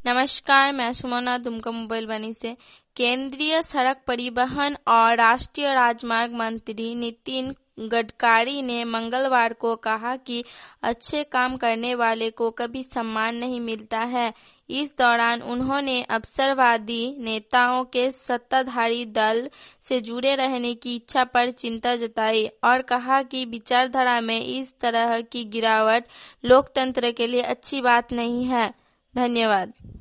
नमस्कार, मैं सुमना दुमका मोबाइल बनी से। केंद्रीय सड़क परिवहन और राष्ट्रीय राजमार्ग मंत्री नितिन गडकरी ने मंगलवार को कहा कि अच्छे काम करने वाले को कभी सम्मान नहीं मिलता है। इस दौरान उन्होंने अवसरवादी नेताओं के सत्ताधारी दल से जुड़े रहने की इच्छा पर चिंता जताई और कहा कि विचारधारा में इस तरह की गिरावट लोकतंत्र के लिए अच्छी बात नहीं है। धन्यवाद।